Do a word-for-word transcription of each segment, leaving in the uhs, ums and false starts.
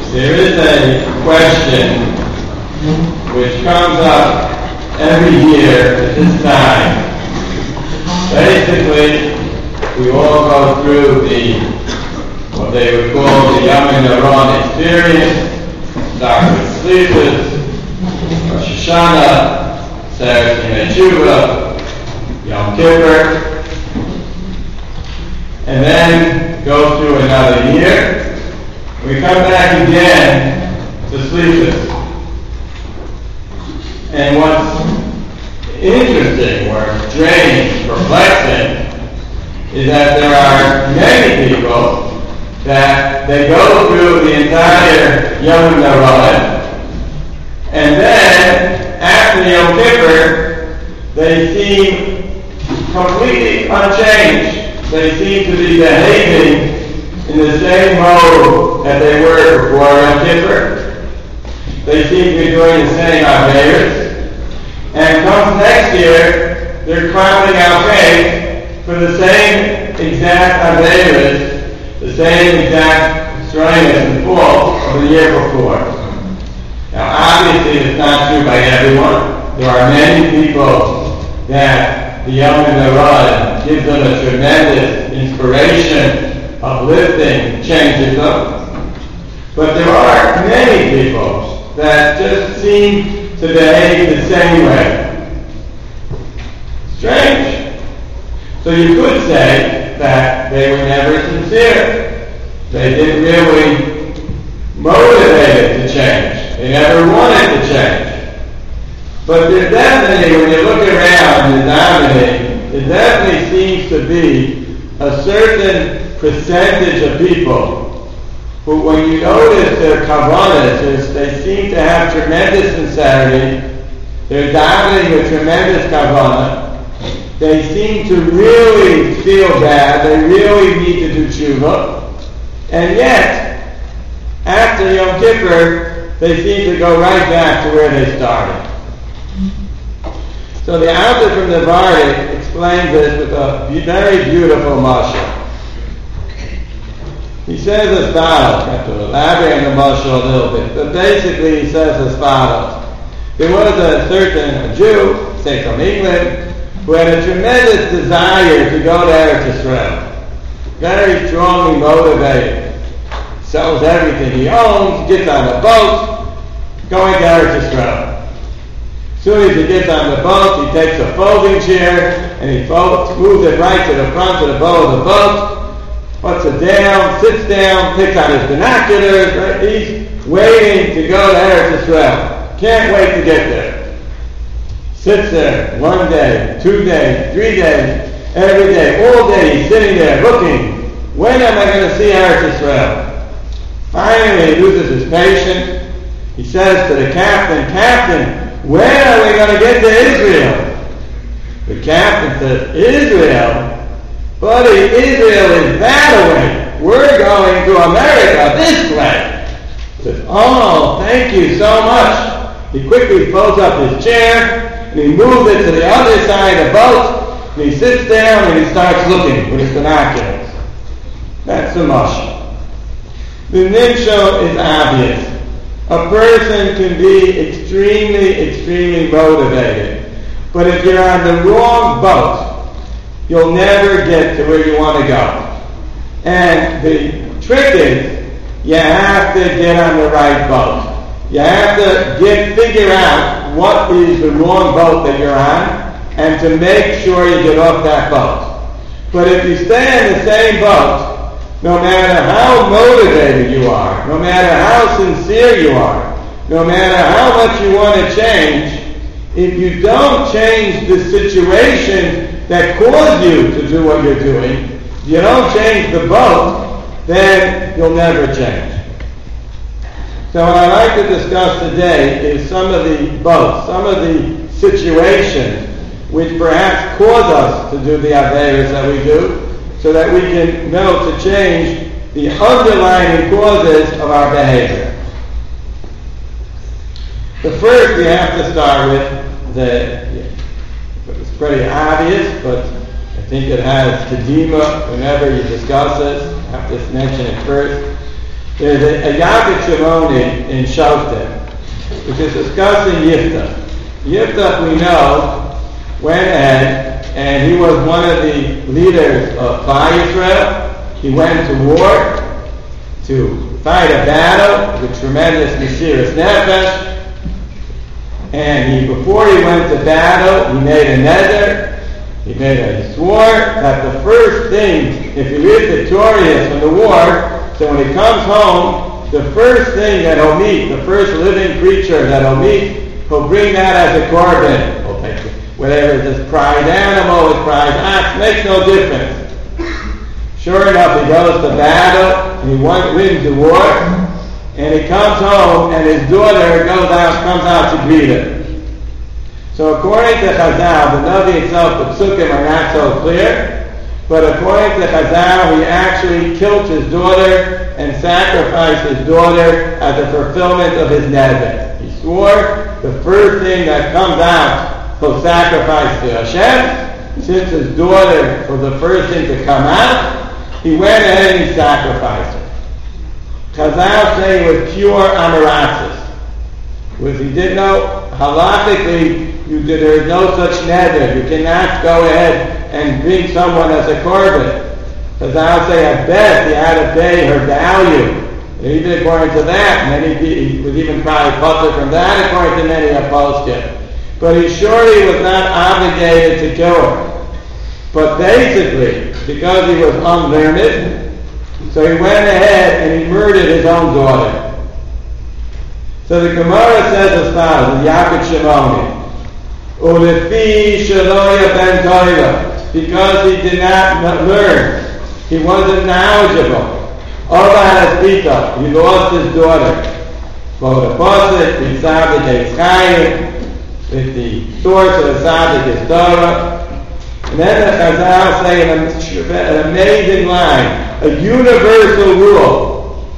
There is a question which comes up every year at this time. Basically, we all go through the, what they would call the Yom Neron experience, start with Sleepers, Rosh Hashanah, Seder Yemei Tshuva, Yom Kippur, and then go through another year. We come back again to Sleepers. And what's interesting or strange, perplexing, is that there are many people that they go through the entire Yom Neron, and then after Yom Kippur, they seem completely unchanged. They seem to be behaving in the same mode that they were before Yom Kippur. They seem to be doing the same Averos. And comes next year, they're crowning out faith for the same exact Averos, the same exact strangeness and fault of the year before. Now, obviously, it's not true by everyone. There are many people that the Yom Neron gives them a tremendous inspiration, uplifting, changes them. But there are many people that just seem to behave the same way. Strange. So you could say that they were never sincere. They didn't really motivate to change. They never wanted to change. But there definitely, when you look around in Zionism, there definitely seems to be a certain percentage of people who, when you notice their kavanas, they seem to have tremendous sincerity. They're davening with tremendous kavana. They seem to really feel bad. They really need to do tshuva. And yet, after Yom Kippur, they seem to go right back to where they started. So the author from the Vardik explains this with a very beautiful mashal. He says as follows, I have to elaborate on the mashal a little bit, but basically he says as follows. There was a certain a Jew, say from England, who had a tremendous desire to go to Eretz Yisrael. Very strongly motivated. Sells everything he owns, gets on a boat, going to Eretz Yisrael. As soon as he gets on the boat, he takes a folding chair and he folds, moves it right to the front of the bow of the boat, puts it down, sits down, picks out his binoculars. Right? He's waiting to go to Eretz Yisrael. Can't wait to get there. Sits there one day, two days, three days, every day, all day he's sitting there looking. When am I going to see Eretz Yisrael? Finally he loses his patience. He says to the captain, Captain, when are we going to get to Israel? The captain says, Israel? Buddy, Israel is that way. We're going to America this way. He says, oh, thank you so much. He quickly folds up his chair, and he moves it to the other side of the boat, and he sits down and he starts looking with his binoculars. That's the mashal. The nimshal is obvious. A person can be extremely, extremely motivated. But if you're on the wrong boat, you'll never get to where you want to go. And the trick is, you have to get on the right boat. You have to get figure out what is the wrong boat that you're on, and to make sure you get off that boat. But if you stay in the same boat, no matter how motivated you are, no matter how sincere you are, no matter how much you want to change, if you don't change the situation that caused you to do what you're doing, if you don't change the boat, then you'll never change. So what I'd like to discuss today is some of the boats, some of the situations which perhaps cause us to do the Averos that we do, so that we can know to change the underlying causes of our behavior. The first we have to start with, the, it's pretty obvious, but I think it has kedima whenever you discuss this. I have to mention it first. There's a, a Yabed Shimoni in Shoftim, which is discussing Yiftach. Yiftach, we know, went ahead, and he was one of the leaders of Klal Yisrael. He went to war to fight a battle with tremendous Mesiras Nefesh. And he, before he went to battle, he made a neder. He made a, he swore that the first thing, if he is victorious from the war, so when he comes home, the first thing that he'll meet, the first living creature that he'll meet, he'll bring that as a korban. He'll take it, whatever it's his prized animal, his prized ox, makes no difference. Sure enough, he goes to battle, and he won, wins the war, and he comes home, and his daughter goes out, comes out to greet him. So according to Chazal, the Navi itself, the Psukim are not so clear, but according to Chazal, he actually killed his daughter and sacrificed his daughter as a fulfillment of his neder. He swore the first thing that comes out, he'll sacrifice to Hashem. Since his daughter was the first thing to come out, he went ahead and he sacrificed her. Chazal say it was pure amaratzis. Was he didn't know halachically you did, there is no such neder. You cannot go ahead and bring someone as a korban. Chazal say at best he had to pay her value. And even according to that, many he was even probably puzzled from that according to many opposed him. But he surely was not obligated to kill her. But basically, because he was unlearned, so he went ahead and he murdered his own daughter. So the Gemara says as follows, Yabed Shimoni, Ulefi Shaloya Ben Torah, because he did not learn, he wasn't knowledgeable. Oba Hasbita, he lost his daughter. Quote a pasuk, the Tzaddik is Chayim, with the source of the Tzaddik is Torah. And then the Chazal say an, an amazing line, a universal rule.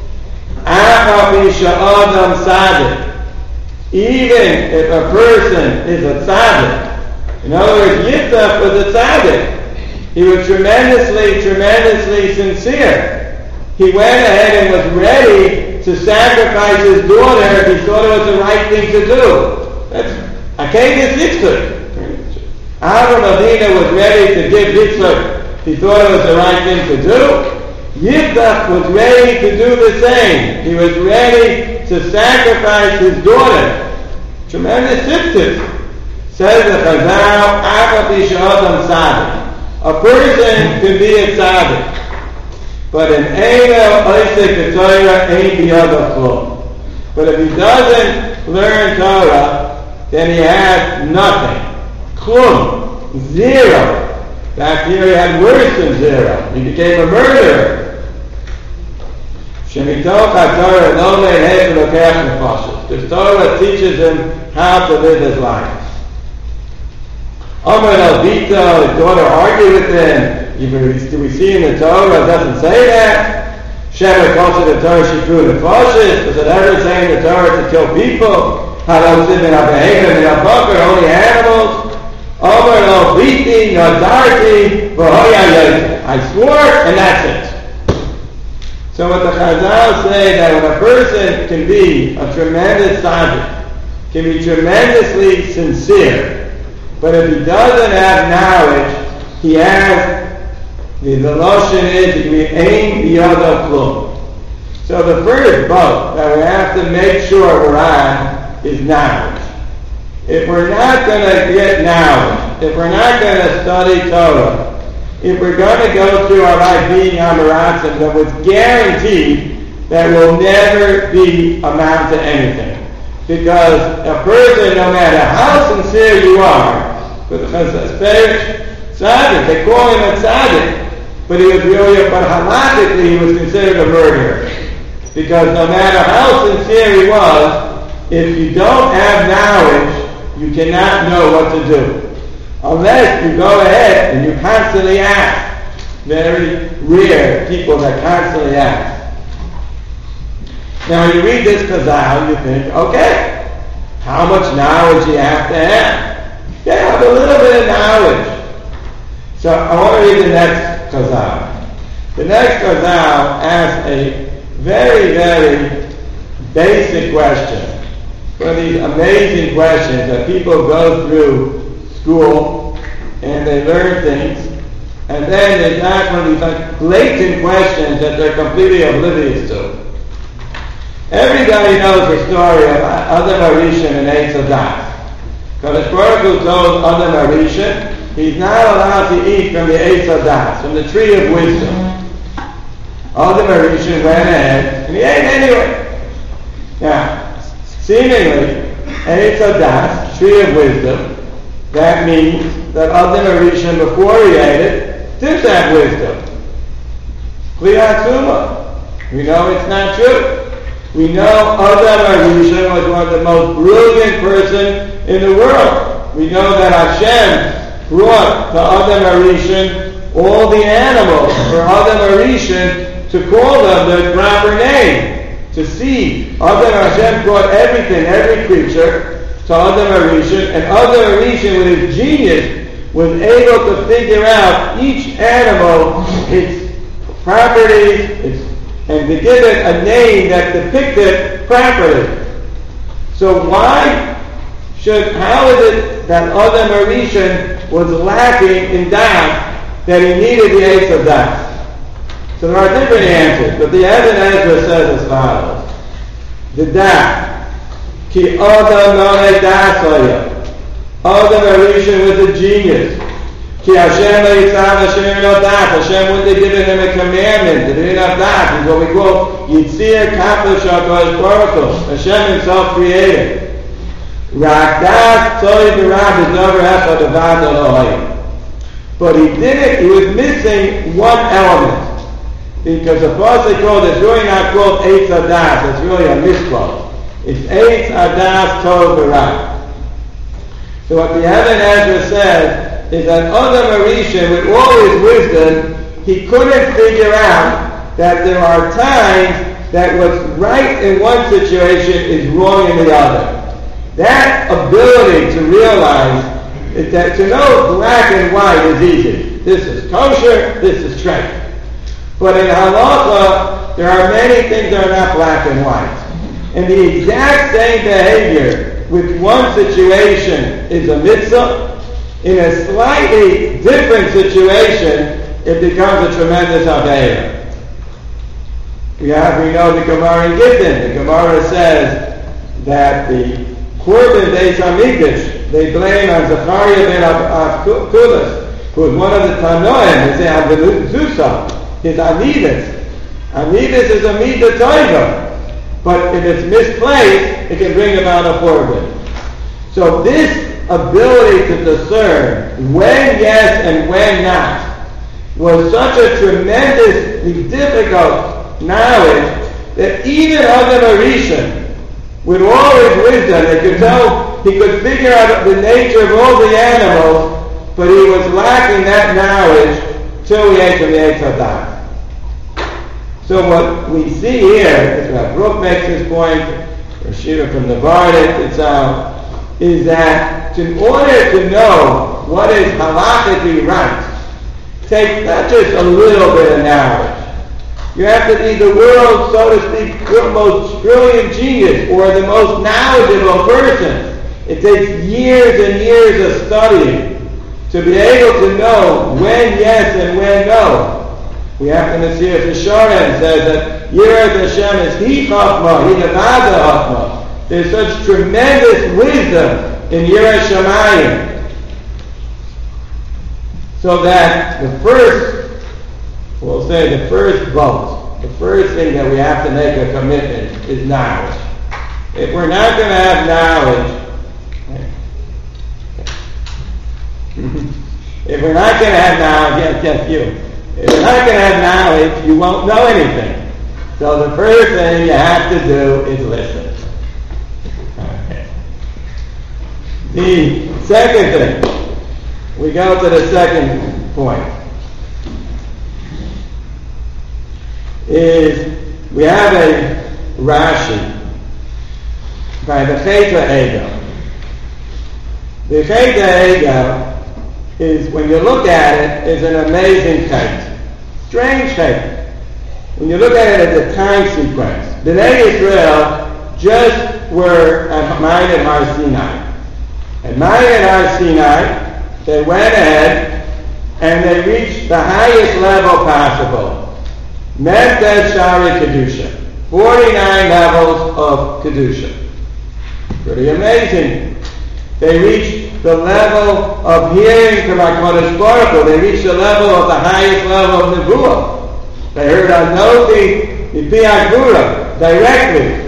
Even if a person is a tzaddik, in other words, Yiftach was a tzaddik. He was tremendously, tremendously sincere. He went ahead and was ready to sacrifice his daughter if he thought it was the right thing to do. That's Akedah Yitzchak. Avram Avinu was ready to give Yitzchak. He thought it was the right thing to do. Yiftach was ready to do the same. He was ready to sacrifice his daughter. Tremendous symptoms. Says the Chazal, Achapi Sha'adam Tzaddik. A person can be a tzaddik, but an Eino Oisek Torah ain't the other floor. But if he doesn't learn Torah, then he has nothing. Klum. Zero. In fact, here he had worse than zero. He became a murderer. Shemitoch HaTorah lo le'eh v'lokech nefashos. The Torah teaches him how to live his life. Omer el Bito, his daughter argued with him. Do we see in the Torah? It doesn't say that. Shemar calls it the Torah shikru nefashos. Does it ever say in the Torah to kill people? Halal simin abehevim and abakar, only animals. Omer lo Biti, no darti, v'hoya yosef. I swore, and that's it. So what the Chazal say that when a person can be a tremendous tzaddik, can be tremendously sincere, but if he doesn't have knowledge, he has, the, the lotion is, he can be aim biyado klum. So the first boat that we have to make sure we're on is knowledge. If we're not going to get knowledge, if we're not going to study Torah, if we're going to go through our life being Amaratzim, then it's guaranteed that we'll never be amount to anything. Because a person, no matter how sincere you are, because especially tzaddik, they call him a tzaddik, but he was really, but halachically he was considered a murderer. Because no matter how sincere he was, if you don't have knowledge, you cannot know what to do. Unless you go ahead and you constantly ask. Very rare people that constantly ask. Now when you read this Chazal, you think, okay, how much knowledge do you have to have? You have a little bit of knowledge. So I want to read the next Chazal. The next Chazal asks a very, very basic question. One of these amazing questions that people go through school and they learn things, and then there's not one of these like blatant questions that they're completely oblivious to. Everybody knows the story of Adam Arishan and Eitz Hadas. Kadosh Baruch Hu told Adam Arishan he's not allowed to eat from the Eitz Hadas, from the tree of wisdom. Adam Arishan went ahead and he ate anyway. Now, seemingly, Eitz Hadas, tree of wisdom, that means that Adam Arishan, before he ate it, didn't have wisdom. Kliyat Suma. We know it's not true. We know Adam Arishan was one of the most brilliant person in the world. We know that Hashem brought to Adam Arishan all the animals for Adam Arishan to call them their proper name. To see, Adam Hashem brought everything, every creature, to Adam Arishan, and Adam Arishan, with his genius, was able to figure out each animal, its properties, its and to give it a name that depicted it properly. So why should, how is it that Adam Arishan was lacking in doubt that he needed the Eitz Hadas? So there are different answers, but the Eben Ezra says as follows. The doubt. Ki Adam Nonei Das Adam Arishan was a genius. Ki Hashem Leitzav Hashem no dat. Hashem wouldn't have given him a commandment. He didn't have that. He's what we call Yitzir Kadosh HaKadosh Baruch Hu. Hashem himself created. Rak dat tzoi b'rab is never echad avad Elohim. But he did it, he was missing one element. Because the pasuk called, it's really not called Eitz Hadas, it's really a misquote. It's Eitz Hadas Tov b'rab. So what the Eben Ezra says is that Adam Arishan, with all his wisdom, he couldn't figure out that there are times that what's right in one situation is wrong in the other. That ability to realize is that to know black and white is easy. This is kosher, this is treif. But in halacha, there are many things that are not black and white. And the exact same behavior with one situation is a mitzvah. In a slightly different situation, it becomes a tremendous avera. We have, we know the Gemara in Gittin. The Gemara says that the Korban Beis Hamikdash, they blame on Zechariah ben Avkulas, who was one of the Tanoim, they say Avizusa, his Amidus. Amidus is a midah toiva, but if it's misplaced, it can bring about a Korban. So this ability to discern when yes and when not was such a tremendously difficult knowledge that even Adam Arishan, with all his wisdom, he could tell, he could figure out the nature of all the animals, but he was lacking that knowledge till he ate from the Eitz Hadas. So what we see here, is what Brooke makes this point, Rashida from the Bardet itself, is that in order to know what is halachically right, takes not just a little bit of knowledge. You have to be the world's, so to speak, most brilliant genius or the most knowledgeable person. It takes years and years of studying to be able to know when yes and when no. We have to see if the Shoran says that Yirat Hashem is He Chachma, He Nevada Chachma. There's such tremendous wisdom in Yirat Shamayim. So that the first, we'll say the first vote, the first thing that we have to make a commitment is knowledge. If we're not going to have knowledge, if we're not going to have knowledge, yes, yes, you. If you're not going to have knowledge, you won't know anything. So the first thing you have to do is listen. Okay. The second thing, we go to the second point, is we have a Rashi by the Cheta Ego. The Cheta Ego is, when you look at it, is an amazing case. Strange case. when you look at it as a time sequence, Bnei Israel just were at Ma'ayin Har Sinai. At Ma'ayin Har Sinai, they went ahead and they reached the highest level possible. Meftes Shari Kedusha. forty-nine levels of Kedusha. Pretty amazing. They reached the level of hearing from HaKadosh Baruch Hu. They reached the level of the highest level of Nevuah. They heard Anoti Mipi HaGvura directly.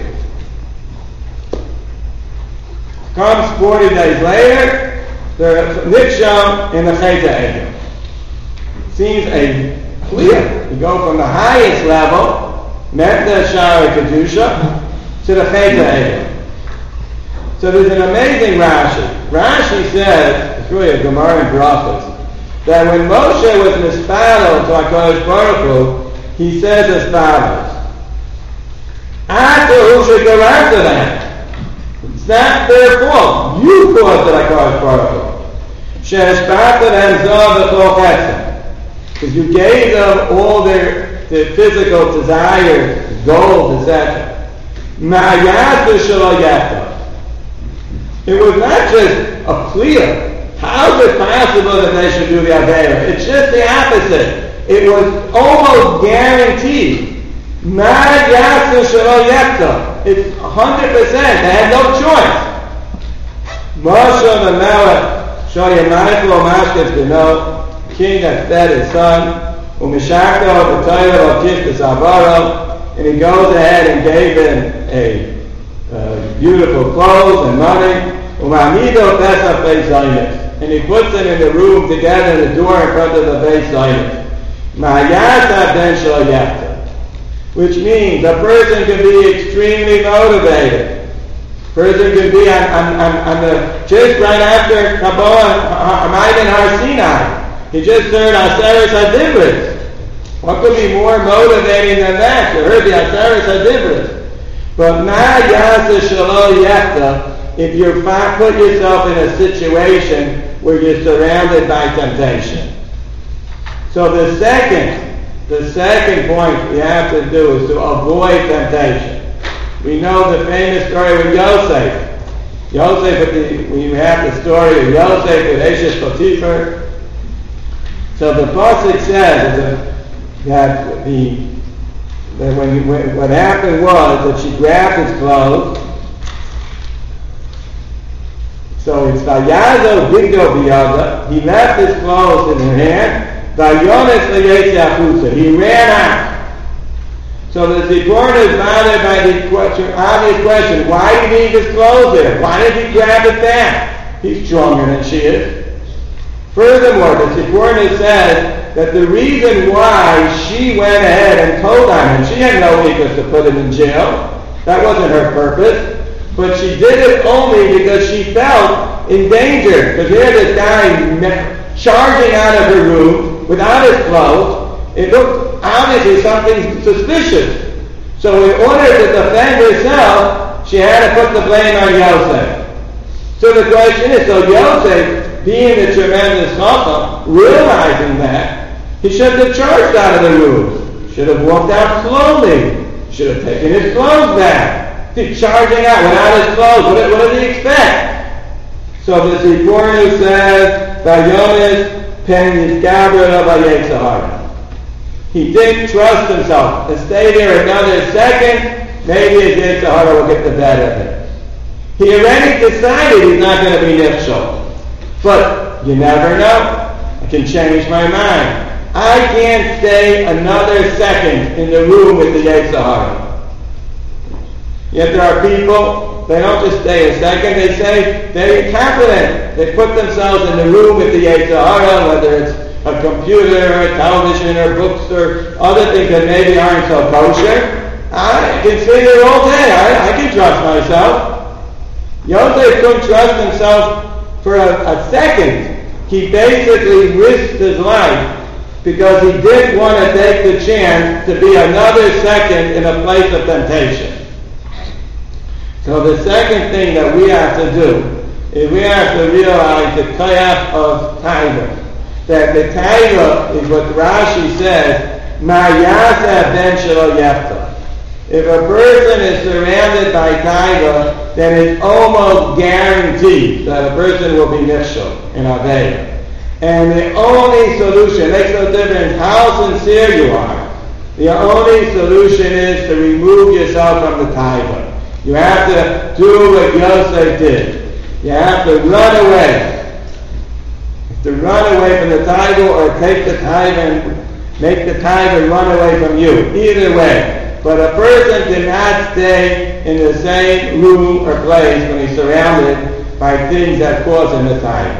Comes forty days later, they're Nitsham in the Cheta Egel. Seems a clear. You go from the highest level, Meftes Shari Kedusha, to the Cheta Egel. So there's an amazing Rashi. Rashi says, it's really a Gemara in Brachos, that when Moshe was mispadel to HaKadosh Baruch Hu, he says as follows, after who should go after that? It's not their fault. You caused it, HaKadosh Baruch Hu. She'eshbata them zah v'chol chetzim. Because you gave them all their, their physical desires, gold, et cetera. Ma'ayatu shelo yachta. It was not just a clear. How is it possible that they should do the Aveira? It's just the opposite. It was almost guaranteed. Ma'ad yatsu shelo yekta. It's one hundred percent. They had no choice. Moshe the Melech, Shoyamayichlo Mashkes Beno, king that fed his son, Umishakto, the Torah of Kishkas Avaro, and he goes ahead and gave him a uh, beautiful clothes and money. Umamido Pesach Beis Zaynis, and he puts them in the room together in the door in front of the Beis Zaynis. Ma'ayata ben shel yachta, which means a person can be extremely motivated. Person can be on, on, on, on the just right after Kabbalah Ma'ayin Har Sinai. He just heard Aseres HaDibros. What could be more motivating than that? You heard the Aseres HaDibros. But Ma'ayata shelo yachta, if you put yourself in a situation where you're surrounded by temptation. So the second, the second point we have to do is to avoid temptation. We know the famous story with Yosef. Yosef, we have the story of Yosef with Eshes Potiphar. So the pasuk says that the that when, when what happened was that she grabbed his clothes. So it's Vayazo Bigdo Biyada. He left his clothes in her hand. Vayones Vayetze Achusa. He ran out. So the Zipporah is bothered by the question, obvious question, why did he leave his clothes there? Why did he grab it back? He's stronger than she is. Furthermore, the Zipporah says that the reason why she went ahead and told on him, she had no interest to put him in jail. That wasn't her purpose. But she did it only because she felt in danger. Because here this guy charging out of her room without his clothes, it looked obviously something suspicious. So in order to defend herself, she had to put the blame on Yosef. So the question is, so Yosef, being the tremendous chacham, realizing that, he should have charged out of the room. Should have walked out slowly. Should have taken his clothes back. He's charging out without his clothes. What, what does he expect? So the Zipporah says, Vayonis pen yizgabra v'yetzahara. He didn't trust himself. And stay there another second, maybe his Yetzahara will get the better of him. He already decided he's not going to be nifshal. But you never know. I can change my mind. I can't stay another second in the room with the Yetzahara. Yet there are people, they don't just stay a second, they say they're confident. They put themselves in the room with the Yetzirah, whether it's a computer, or a television, or books, or other things that maybe aren't so kosher. I can stay there all day. I, I can trust myself. Yosef couldn't trust himself for a, a second. He basically risked his life because he didn't want to take the chance to be another second in a place of temptation. So the second thing that we have to do is we have to realize the koyach of taiva. That the taiva is what Rashi says Ma yasa ben shelo yefta. If a person is surrounded by taiva, then it's almost guaranteed that a person will be nifshel in Aveira. And the only solution, it makes no difference how sincere you are, the only solution is to remove yourself from the taiva. You have to do what Yosef did. You have to run away. You have to run away from the taiva or take the taiva and make the taiva run away from you. Either way. But a person cannot stay in the same room or place when he's surrounded by things that cause him the taiva.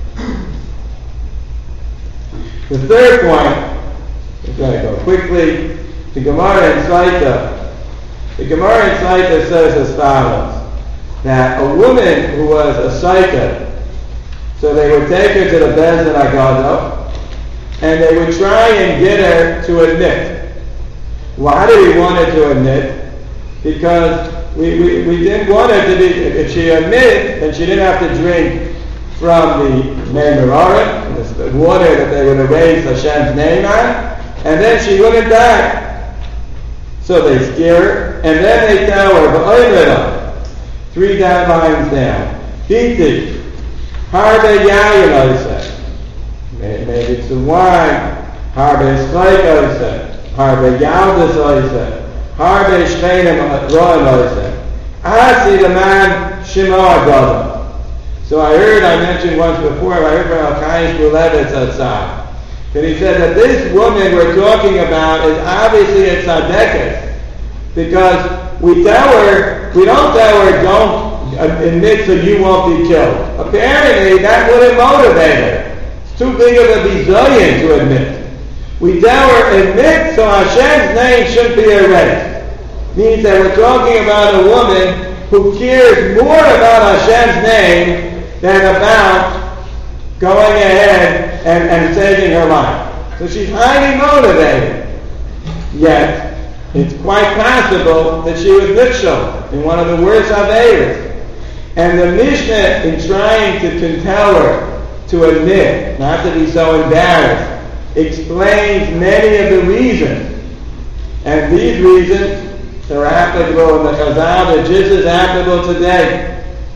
The third point, we're going to go quickly, the Gemara in Saita. The Gemara in Saita says as follows, that a woman who was a Saita, so they would take her to the Beis Din Haggadah, and they would try and get her to admit. Why do we want her to admit? Because we, we, we didn't want her to be, if she admitted, then she didn't have to drink from the Mei Merara, the water that they would erase Hashem's name on, and then she wouldn't die. So they scare her, and then they tell her, V'oimera, three down lines down, Biti, Harbe Yayin Oseh, maybe it's the wine, Harbe Schleik Oseh, Harbe Yaldus Oseh, Harbe Shchenim Roim Oseh, Asi the man Shema brother. So I heard, I mentioned once before, I heard from Al-Qais Bulevitz outside, that he said that this woman we're talking about is obviously a tzaddikus, because we tell her, we don't tell her don't admit so you won't be killed. Apparently that wouldn't motivate her. It's too big of a bizoyan to admit. We tell her admit so Hashem's name shouldn't be erased. Means that we're talking about a woman who cares more about Hashem's name than about going ahead and, and saving her life. So she's highly motivated. Yet, it's quite possible that she was nifshel in one of the worst Aveiros. And the Mishnah, in trying to compel her to admit, not to be so embarrassed, explains many of the reasons. And these reasons are applicable in the Chazal, they're just as applicable today.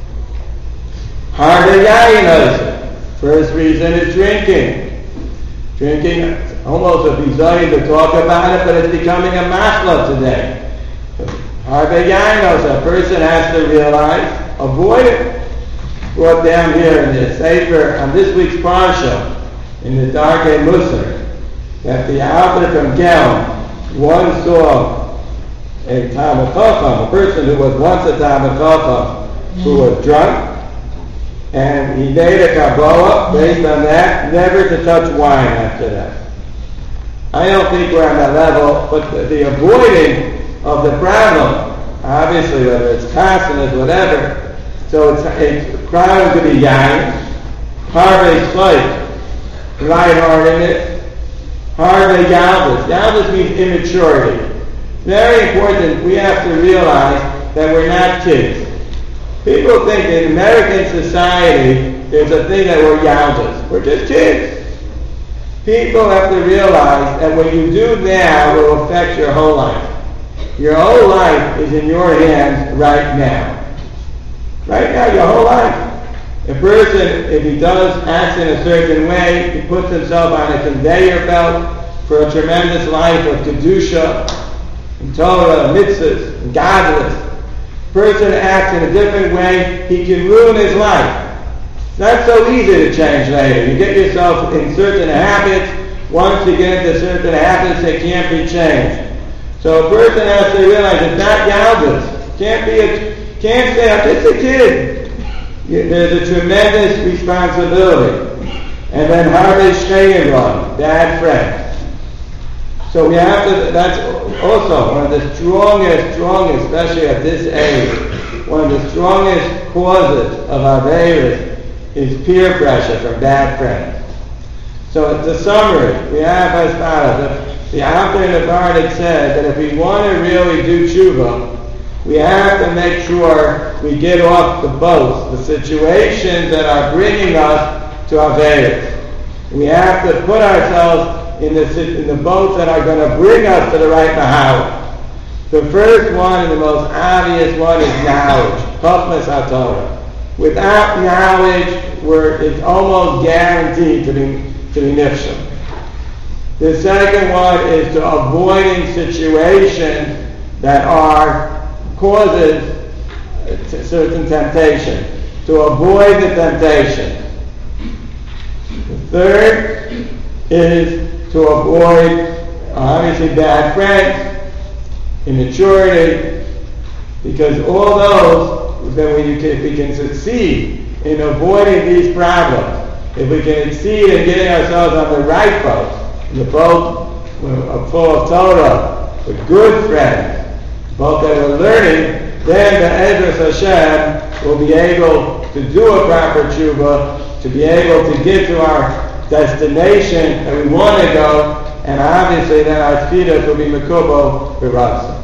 Harbe Yayin Oseh. First reason is drinking. Drinking, almost a bizayin to talk about it, but it's becoming a mashla today. Harbe Yayin Oseh. A person has to realize, avoid it. Brought down here in the Sefer, on this week's Parsha, in the Darkei Musar, that the author from Gelm once saw a Talmid Chacham, a person who was once a Talmid Chacham, who was drunk, and he made a Kabbalah based on that, never to touch wine after that. I don't think we're on that level, but the, the avoiding of the problem, obviously whether it's consonant, whatever, so it's, it's problem to be yain, harve slight, lightheartedness, harve yaldus. Yaldus means immaturity. Very important, we have to realize that we're not kids. People think in American society there's a thing that we're yaldus. We're just kids. People have to realize that what you do now will affect your whole life. Your whole life is in your hands right now. Right now, your whole life. A person, if he does act in a certain way, he puts himself on a conveyor belt for a tremendous life of kedusha, and Torah, mitzvahs, and godliness. Person acts in a different way, he can ruin his life. It's not so easy to change later. You get yourself in certain habits. Once you get into certain habits, they can't be changed. So a person has to realize it's not yaldus. Can't be a, can't say, I'm just a kid. There's a tremendous responsibility. And then harbe shchein, bad friends. So we have to, that's also one of the strongest, strongest, especially at this age, one of the strongest causes of Aveiros is peer pressure from bad friends. So it's a summary. We have as follows. The author in the Bardic said that if we want to really do tshuva, we have to make sure we get off the boats, the situations that are bringing us to Aveiros. We have to put ourselves in the, in the boats that are going to bring us to the right Mahawa. The first one and the most obvious one is knowledge. Chokhmas HaTorah. Without knowledge, we're, it's almost guaranteed to be, to be nifshel. The second one is to avoiding situations that are causes to certain temptation. To avoid the temptation. The third is to avoid, obviously, bad friends, immaturity, because all those, then we can, if we can succeed in avoiding these problems, if we can succeed in getting ourselves on the right boat, the boat full of Torah, with good friends, both that are learning, then the Ezras Hashem will be able to do a proper tshuva, to be able to get to our destination that we want to go, and obviously then our tefillah will be mekubo b'rasa.